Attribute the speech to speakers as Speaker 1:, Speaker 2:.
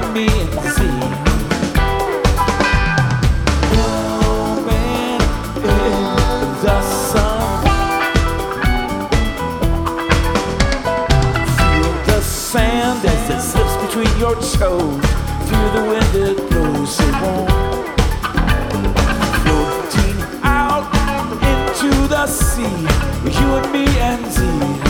Speaker 1: and me and Z. Moving in the sun, feel the sand as it slips between your toes. Feel the wind that blows so warm, floating out into the sea, you and me and Z.